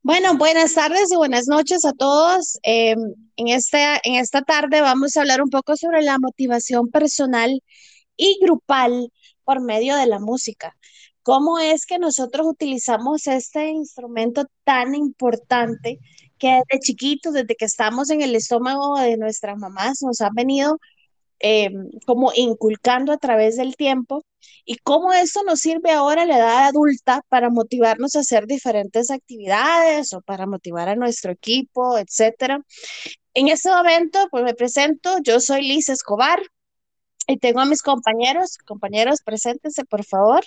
Bueno, buenas tardes y buenas noches a todos. En esta tarde vamos a hablar un poco sobre la motivación personal y grupal por medio de la música. ¿Cómo es que nosotros utilizamos este instrumento tan importante que desde chiquitos, desde que estamos en el estómago de nuestras mamás, nos ha venido eh, como inculcando a través del tiempo y cómo esto nos sirve ahora a la edad adulta para motivarnos a hacer diferentes actividades o para motivar a nuestro equipo, etcétera? En este momento, pues me presento, yo soy Liz Escobar y tengo a mis compañeros, preséntense por favor.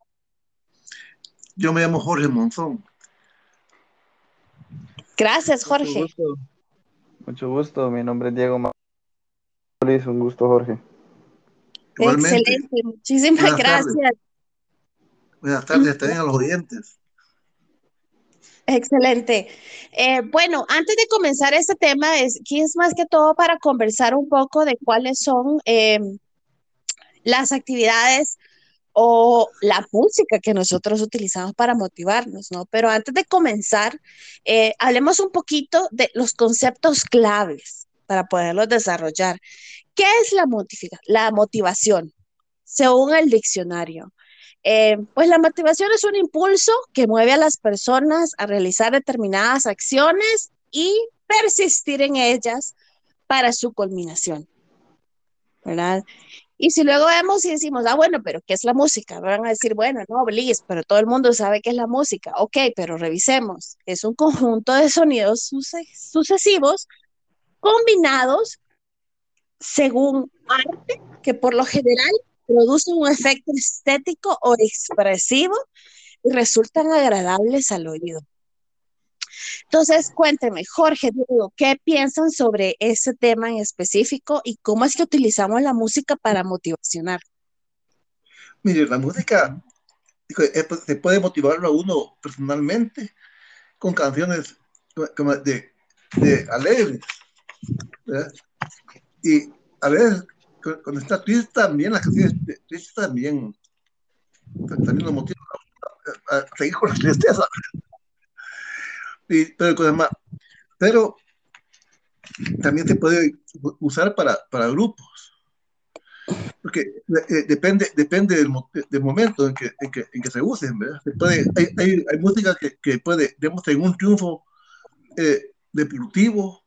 Yo me llamo Jorge Monzón. Gracias, Mucho Jorge. gusto, mucho gusto. Mi nombre es Diego Mauriz, un gusto, Jorge. Igualmente, Excelente, muchísimas buenas tardes. gracias. Buenas tardes también a los oyentes. Excelente. Bueno, antes de comenzar este tema, aquí es más que todo para conversar un poco de cuáles son las actividades o la música que nosotros utilizamos para motivarnos, ¿no? Pero antes de comenzar, hablemos un poquito de los conceptos claves para poderlos desarrollar. ¿Qué es la motivación? Según el diccionario. Pues la motivación es un impulso que mueve a las personas a realizar determinadas acciones y persistir en ellas para su culminación, ¿verdad? Y si luego vemos y decimos, ah, bueno, pero ¿qué es la música? Van a decir, bueno, no, Bliss, pero todo el mundo sabe qué es la música. Ok, pero revisemos. Es un conjunto de sonidos sucesivos combinados según arte que por lo general produce un efecto estético o expresivo y resultan agradables al oído. Entonces, cuénteme, Jorge, Diego, ¿qué piensan sobre ese tema en específico y cómo es que utilizamos la música para motivacionar? Mire, la música se puede motivarlo a uno personalmente con canciones como de alegres, ¿verdad? Y a veces, cuando está triste también, las canciones tristes también lo motivan a seguir con la tristeza. Pero también se puede usar para grupos. Porque depende del momento en que se usen, ¿verdad? Hay música que puede, digamos, en un triunfo deportivo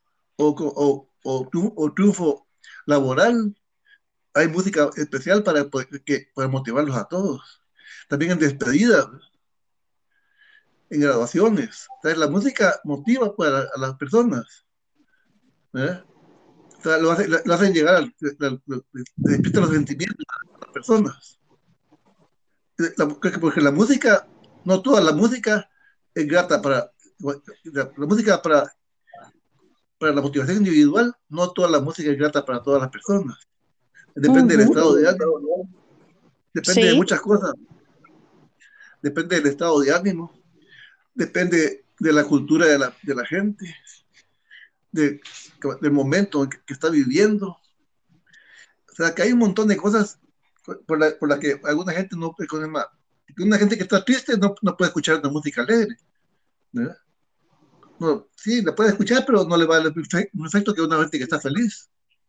o triunfo laboral, hay música especial para motivarlos a todos. También en despedidas, en graduaciones. Entonces, la música motiva a las personas, ¿verdad? O sea, lo hacen llegar, despierta los sentimientos a las personas. Porque la música, no toda la música es grata la música para la motivación individual, no toda la música es grata para todas las personas. Depende del Ujú. estado de ánimo, depende de Sí, muchas cosas, depende del estado de ánimo, depende de la cultura de la gente, de, del momento que está viviendo. O sea, que hay un montón de cosas por la que alguna gente no puede, una gente que está triste no puede escuchar una música alegre, ¿verdad? No, sí, la puede escuchar, pero no le va a dar un efecto que una gente que está feliz.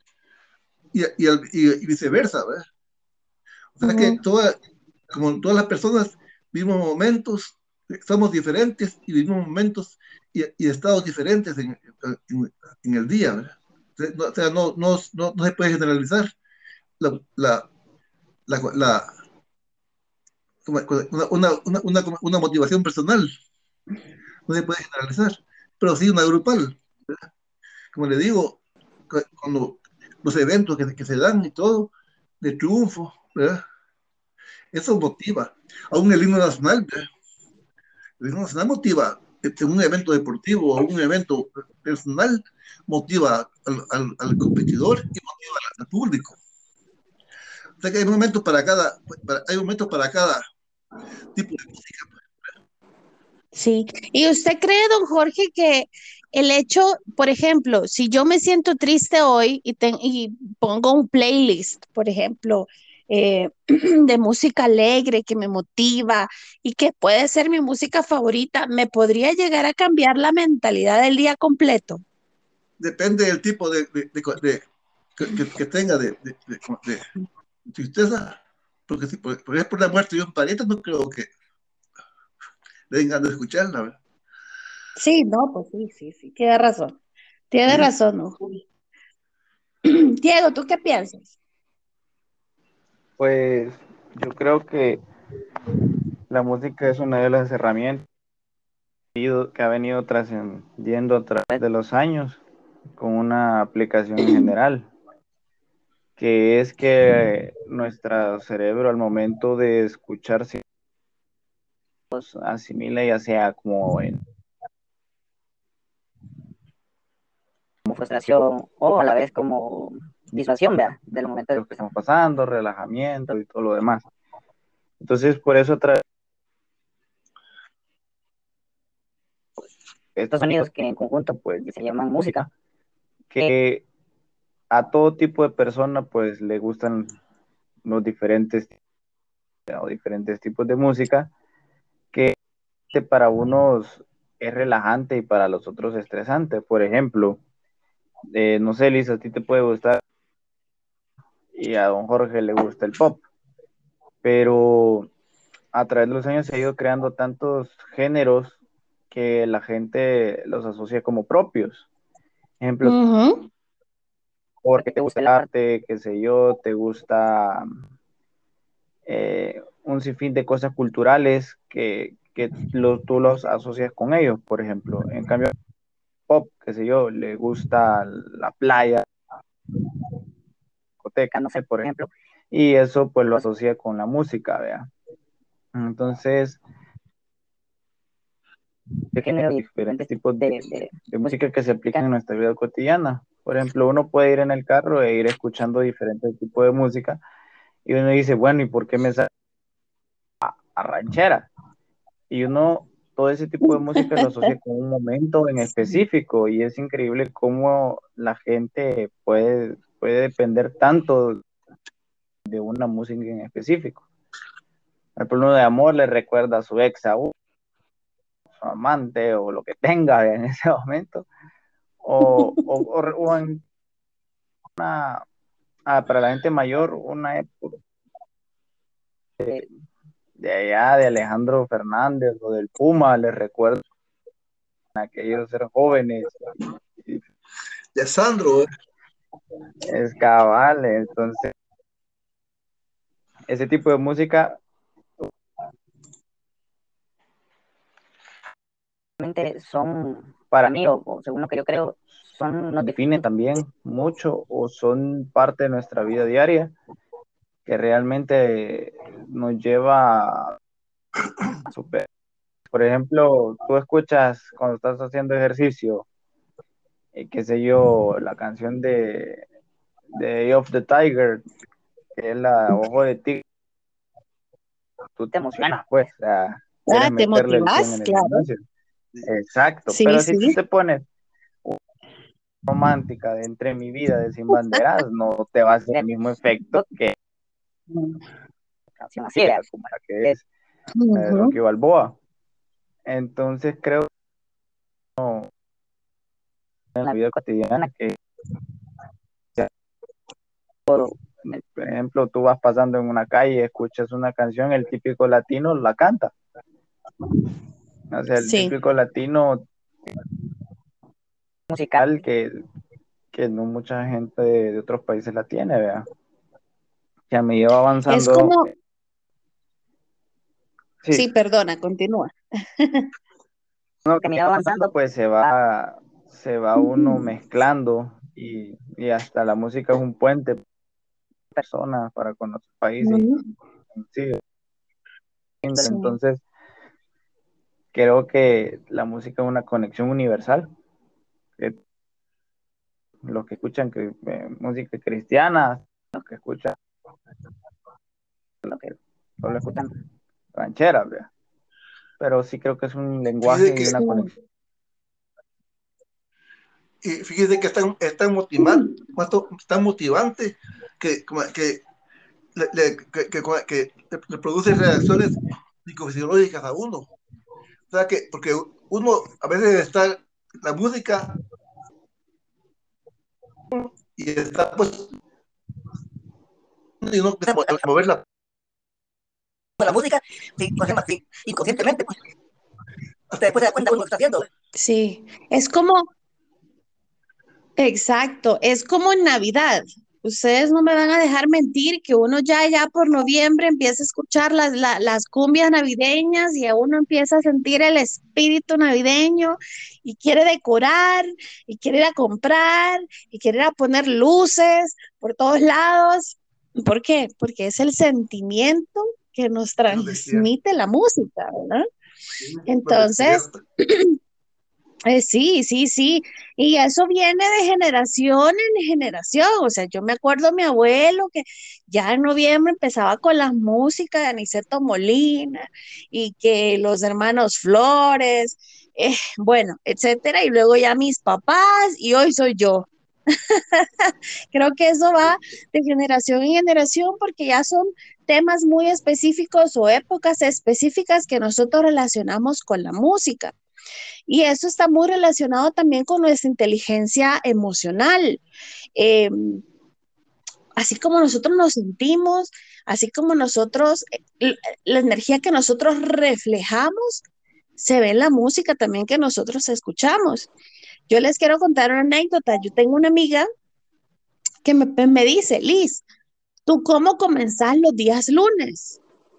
Y viceversa, ¿verdad? O sea que ujú, como todas las personas vivimos momentos, somos diferentes y vivimos momentos y estados diferentes en el día, ¿verdad? O sea, no se puede generalizar la, la, la, una motivación personal, no se puede generalizar, pero sí una grupal. Como le digo, cuando los eventos que se dan y todo, de triunfo, ¿verdad? Eso motiva. Aún el himno nacional, ¿verdad? El himno nacional motiva, en un evento deportivo o un evento personal, motiva al competidor y motiva al público. O sea que hay momentos para cada tipo de música. sí. ¿Y usted cree, don Jorge, que el hecho, por ejemplo, si yo me siento triste hoy y pongo un playlist, por ejemplo, de música alegre que me motiva y que puede ser mi música favorita, me podría llegar a cambiar la mentalidad del día completo. Depende del tipo que tenga de tristeza, porque si por ejemplo la muerte de un pariente, no creo que le den ganas de escucharla, ¿verdad? Sí, no, pues sí, sí, sí, tiene ¿Sí? razón, ¿no, Juli? Diego, ¿tú qué piensas? Pues yo creo que la música es una de las herramientas que ha venido trascendiendo a través de los años con una aplicación en general, que es que nuestro cerebro al momento de escuchar asimila ya sea como frustración o a la vez como disuasión, ¿verdad? Del momento de lo que estamos pasando, relajamiento y todo lo demás. Entonces, por eso estos sonidos que en conjunto pues se llaman música, que a todo tipo de persona pues le gustan los diferentes o diferentes tipos de música, que para unos es relajante y para los otros estresante. Por ejemplo, no sé, Lisa, a ti te puede gustar y a don Jorge le gusta el pop, pero a través de los años se ha ido creando tantos géneros que la gente los asocia como propios. Ejemplo, Ujú. porque te gusta el arte, qué sé yo, te gusta un sinfín de cosas culturales que tú los asocias con ellos, por ejemplo. En cambio, pop, qué sé yo, le gusta la playa, discoteca, no sé, por ejemplo, y eso pues lo asocia con la música, ¿vea? Entonces, de género, diferentes tipos de música que se aplican en nuestra vida cotidiana. Por ejemplo, uno puede ir en el carro e ir escuchando diferentes tipos de música y uno dice, bueno, ¿y por qué me sale a ranchera? Y uno, todo ese tipo de música lo asocia con un momento en Sí. específico y es increíble cómo la gente puede depender tanto de una música en específico. El plano de amor le recuerda a su ex, a su amante o lo que tenga en ese momento, o en para la gente mayor, una época de allá de Alejandro Fernández o del Puma, les recuerda a aquellos ser jóvenes y De Sandro, es cabal, entonces ese tipo de música son para mí, o según lo que yo creo, nos define también mucho o son parte de nuestra vida diaria que realmente nos lleva a superar. Por ejemplo, tú escuchas cuando estás haciendo ejercicio, qué sé yo, la canción de Eye of the Tiger, que es la Ojo de Tigre, tú te emocionas, pues, o sea, Ah, quieres te meterle el 100 motivas, en el claro. gimnasio. Exacto, Sí, pero si tú sí. te pones romántica de Entre mi vida de Sin Banderas, no te va a hacer el mismo efecto que canción así, como la que es Rocky Ujú. Balboa. Entonces creo que en la vida cotidiana que, por ejemplo, tú vas pasando en una calle, escuchas una canción, el típico latino la canta. O sea, el Sí. típico latino musical que no mucha gente de otros países la tiene, ¿verdad? Ya me lleva Es avanzando. como, Sí, sí, perdona, continúa. uno que me lleva avanzando, pues se va uno mezclando y hasta la música es un puente para personas para con otros países. Ujú. Sí, Sí. entonces creo que la música es una conexión universal. Que los que escuchan música cristiana, los que escuchan, los que solo escuchan rancheras, ¿verdad? Pero sí creo que es un fíjese lenguaje y que, una conexión. fíjese que es tan motivante que le produce reacciones psicofisiológicas a uno. O sea que, porque uno a veces está la música y está pues y no empieza a mover la música sí, pues, sí, inconscientemente, pues, hasta después se da cuenta uno lo está haciendo. Sí, es como, exacto, es como en Navidad. Ustedes no me van a dejar mentir que uno ya por noviembre empieza a escuchar las cumbias navideñas y a uno empieza a sentir el espíritu navideño y quiere decorar y quiere ir a comprar y quiere ir a poner luces por todos lados. ¿Por qué? Porque es el sentimiento que nos Que nos despierta, transmite la música, ¿verdad? sí, nos Entonces, despierta. sí, sí, sí, y eso viene de generación en generación, o sea, yo me acuerdo de mi abuelo que ya en noviembre empezaba con la música de Aniceto Molina y que los hermanos Flores, bueno, etcétera, y luego ya mis papás y hoy soy yo. Creo que eso va de generación en generación porque ya son temas muy específicos o épocas específicas que nosotros relacionamos con la música. Y eso está muy relacionado también con nuestra inteligencia emocional. Eh, Así como nosotros nos sentimos, así como nosotros, la energía que nosotros reflejamos, se ve en la música también que nosotros escuchamos. Yo les quiero contar una anécdota. Yo tengo una amiga que me dice, Liz, ¿tú cómo comenzás los días lunes?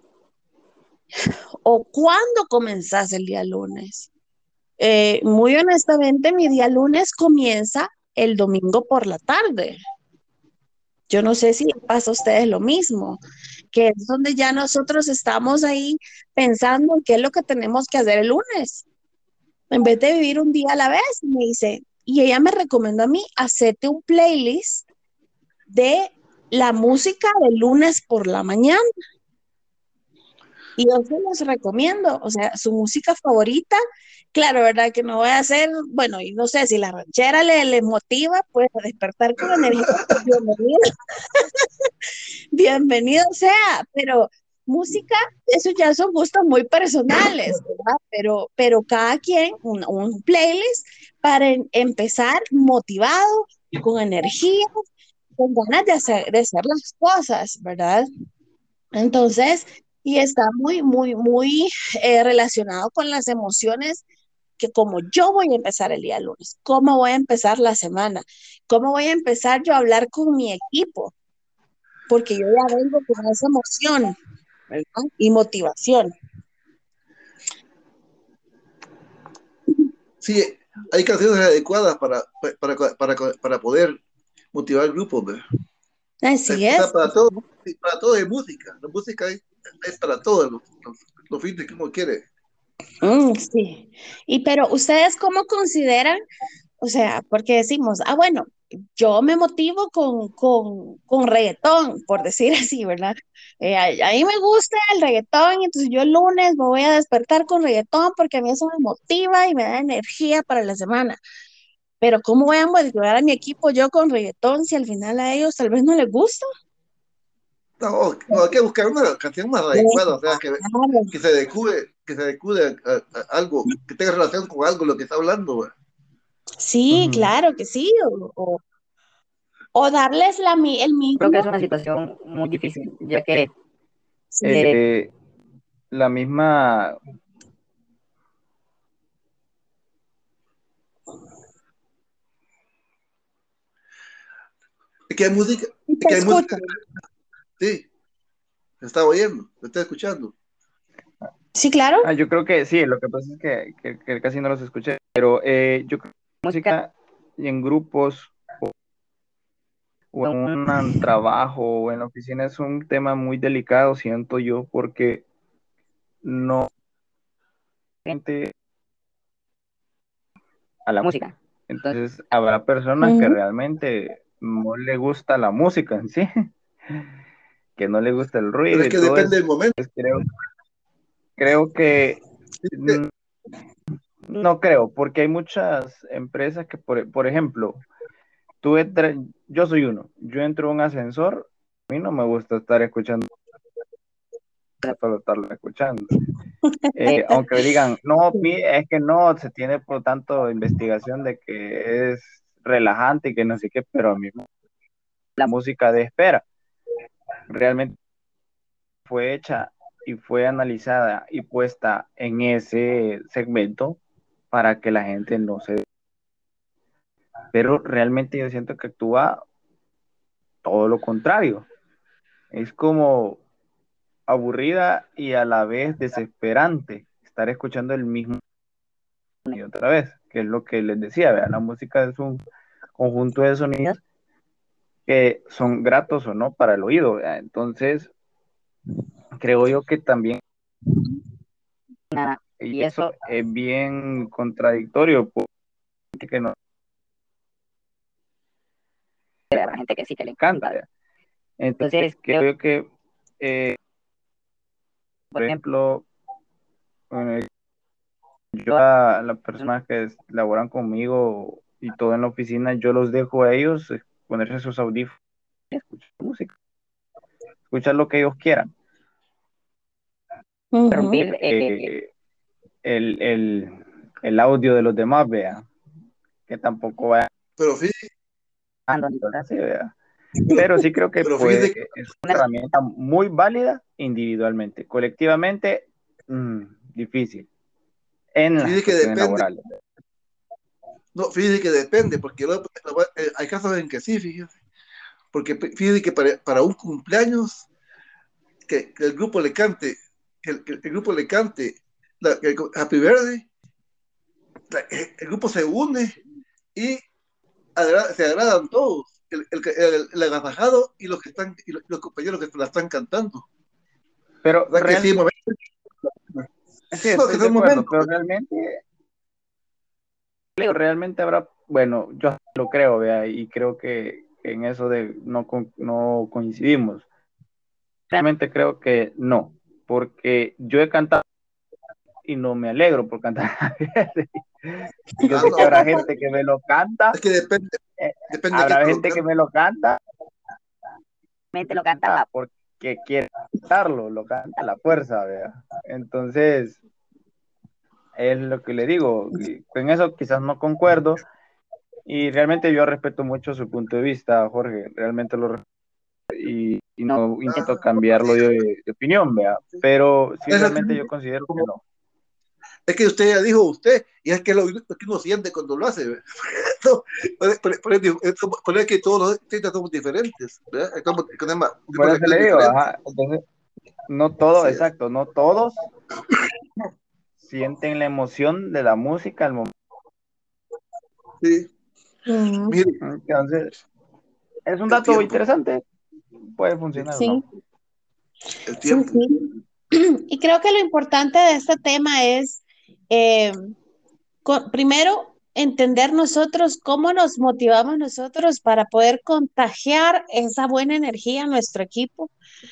¿O cuándo comenzás el día lunes? Muy honestamente, mi día lunes comienza el domingo por la tarde. Yo no sé si pasa a ustedes lo mismo, que es donde ya nosotros estamos ahí pensando en qué es lo que tenemos que hacer el lunes, en vez de vivir un día a la vez. Me dice, y ella me recomendó a mí, hacerte un playlist de la música del lunes por la mañana. Y yo se los recomiendo, o sea, su música favorita, claro, ¿verdad? Que no voy a hacer, bueno, y no sé si la ranchera le motiva, pues a despertar con energía, pues bienvenido, bienvenido sea, pero música, eso ya son gustos muy personales, ¿verdad? Pero cada quien, un playlist para empezar motivado, con energía, con ganas de hacer las cosas, ¿verdad? Entonces, y está muy, muy, muy relacionado con las emociones que como yo voy a empezar el día lunes, cómo voy a empezar la semana, cómo voy a empezar yo a hablar con mi equipo, porque yo ya vengo con esa emoción, ¿verdad? Y motivación. Sí, hay canciones adecuadas para poder motivar grupos, ¿verdad? Así O sea, es. para todo es música. La música es para todos los fines que uno quiere. Sí. Y pero ustedes cómo consideran, o sea, porque decimos, bueno, yo me motivo con reggaetón, por decir así, ¿verdad? A mí me gusta el reggaetón, y entonces yo el lunes me voy a despertar con reggaetón porque a mí eso me motiva y me da energía para la semana. Pero ¿cómo voy a motivar a mi equipo yo con reggaetón si al final a ellos tal vez no les gusta? No, no, hay que buscar una canción más adecuada, o sea, Claro. que se adecue a algo, que tenga relación con algo lo que está hablando, ¿verdad? Sí, Ujú. claro que sí. O darles el Creo que mismo. es una situación muy difícil, ya que Sí. eh, la misma, Es que hay música, Y es te que hay música, escuchan. sí, se está oyendo, se está escuchando. Sí, claro. yo creo que sí, lo que pasa es que casi no los escuché, pero yo creo que la música en grupos o en un trabajo o en la oficina es un tema muy delicado, siento yo, porque no gente a la música. Entonces, habrá personas que Ujú. realmente no le gusta la música en sí, que no le gusta el Pero ruido es y que todo depende eso. del momento. Creo que ¿Viste? no creo, porque hay muchas empresas que, por ejemplo, yo soy uno, yo entro a un ascensor A mí no me gusta estar escuchando, solo estarlo escuchando. Aunque digan, no, es que no, se tiene por tanto investigación de que es relajante y que no sé qué, pero a mí la música de espera realmente fue hecha y fue analizada y puesta en ese segmento para que la gente no se... Pero realmente yo siento que actúa todo lo contrario. Es como aburrida y a la vez desesperante estar escuchando el mismo y otra vez, que es lo que les decía, ¿verdad? La música es un conjunto de sonidos que son gratos o no para el oído, ¿verdad? Entonces, creo yo que también, y eso es bien contradictorio, porque no la gente que sí que le encanta, ¿verdad? Entonces, creo yo que, por ejemplo, eh, yo a las personas que laboran conmigo y todo en la oficina, yo los dejo a ellos ponerse sus audífonos y escuchar música, escuchar lo que ellos quieran. Interrumpir el audio de los demás, vea, que tampoco va Pero fíjate, así, vea. Pero sí creo que pero pues, fíjate que, es una herramienta muy válida individualmente. Colectivamente, difícil en las fíjate que cuestiones depende, laborales. no, fíjate que depende, porque hay casos en que sí, fíjate, porque fíjate que para un cumpleaños que el grupo le cante, que el grupo le cante el Happy Birthday, el grupo se une y se agradan todos, el agasajado y los que están, y los compañeros que la están cantando. Pero O sea que sí, sí, no, estoy que de son acuerdo, momentos. pero realmente habrá, bueno, yo lo creo, vea, y creo que en eso de no coincidimos. Realmente creo que no, porque yo he cantado y no me alegro por cantar. Y yo sé que No, habrá gente que me lo canta, es que depende, eh, depende de quién habrá te lo gente que cante. me lo canta, lo canta porque quiere cantarlo, lo canta a la fuerza, vea. Entonces, es lo que le digo, en eso quizás no concuerdo, y realmente yo respeto mucho su punto de vista, Jorge, realmente lo respeto y no intento cambiarlo de opinión, vea, pero sí Es, lo que, realmente yo considero que como, no. es que usted ya dijo usted, y es que lo que uno siente cuando lo hace. No, por eso que todos los artistas somos diferentes. ¿Verdad? Estamos con un Por eso lenguaje le digo, diferente. ajá, entonces, no todo, Así es. exacto, no todos sienten la emoción de la música al momento. Sí. Mire, Entonces, es un el dato tiempo, interesante, puede sí, funcionar o Sí, no. el sí, tiempo. sí. Y creo que lo importante de este tema es, eh, primero, entender nosotros cómo nos motivamos nosotros para poder contagiar esa buena energía a nuestro equipo.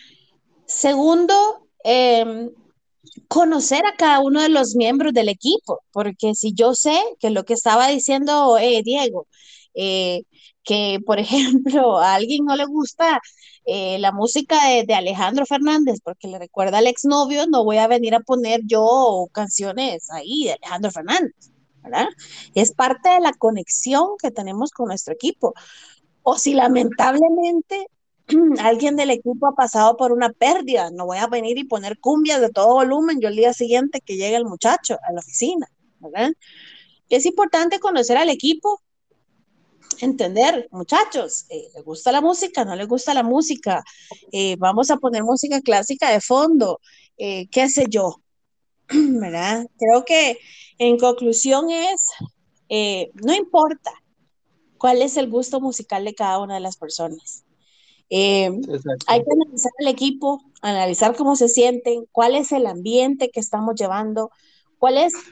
Segundo, conocer a cada uno de los miembros del equipo, porque si yo sé que lo que estaba diciendo Diego, eh, que por ejemplo a alguien no le gusta la música de Alejandro Fernández porque le recuerda al exnovio, no voy a venir a poner yo canciones ahí de Alejandro Fernández, ¿verdad? Es parte de la conexión que tenemos con nuestro equipo. O si lamentablemente alguien del equipo ha pasado por una pérdida, no voy a venir y poner cumbias de todo volumen yo el día siguiente que llegue el muchacho a la oficina, ¿verdad? Es importante conocer al equipo, entender, muchachos, ¿les gusta la música? ¿No les gusta la música? Vamos a poner música clásica de fondo, qué sé yo, ¿verdad? Creo que en conclusión es, no importa cuál es el gusto musical de cada una de las personas. Eh, Hay Exacto. que analizar el equipo, analizar cómo se sienten, cuál es el ambiente que estamos llevando, cuál es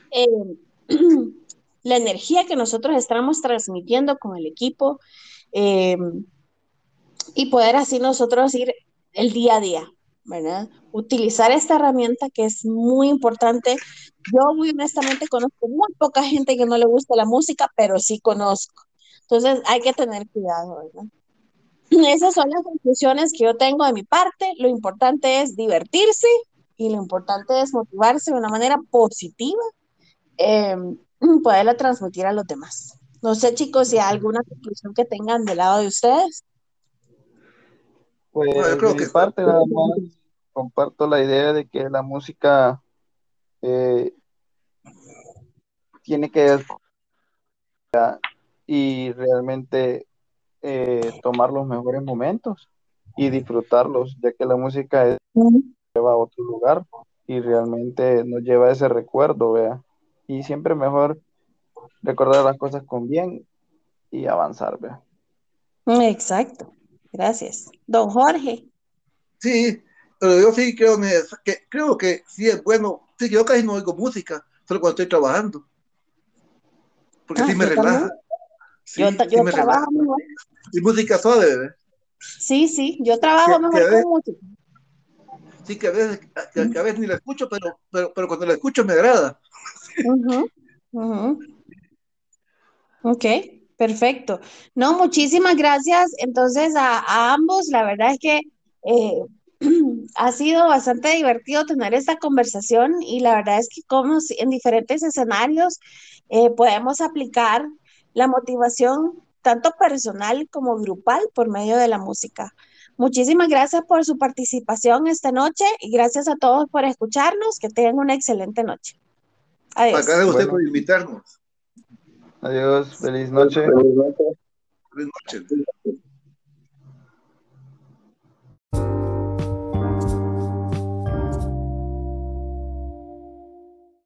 la energía que nosotros estamos transmitiendo con el equipo eh, y poder así nosotros ir el día a día, ¿verdad? Utilizar esta herramienta que es muy importante. Yo muy honestamente conozco muy poca gente que no le gusta la música, pero sí conozco. Entonces hay que tener cuidado, ¿verdad? Esas son las conclusiones que yo tengo de mi parte. Lo importante es divertirse y lo importante es motivarse de una manera positiva, eh, poderla transmitir a los demás. No sé, chicos, si hay alguna conclusión que tengan del lado de ustedes. No, yo Pues de creo mi que parte nada más comparto la idea de que la música eh, tiene que y realmente tomar los mejores momentos y disfrutarlos, ya que la música Ujú. lleva a otro lugar y realmente nos lleva a ese recuerdo, vea. Y siempre mejor recordar las cosas con bien y avanzar, vea. Exacto. Gracias. Don Jorge. sí, pero yo sí creo que sí es bueno. Sí, yo casi no oigo música, solo cuando estoy trabajando, porque Ah, sí me yo también. relaja, sí, sí Yo me relaja. trabajo mejor. Y música suave, ¿verdad? Sí, sí, yo trabajo Que mejor a con veces, música. sí, que a veces ni la escucho, pero cuando la escucho me agrada. Ujú, ujú. Ok, perfecto. No, muchísimas gracias entonces a ambos. La verdad es que eh, ha sido bastante divertido tener esta conversación y la verdad es que como en diferentes escenarios podemos aplicar la motivación tanto personal como grupal por medio de la música. Muchísimas gracias por su participación esta noche y gracias a todos por escucharnos. Que tengan una excelente noche. Acá Adiós. a usted Bueno, por invitarnos. adiós, feliz noche. Buenas noches.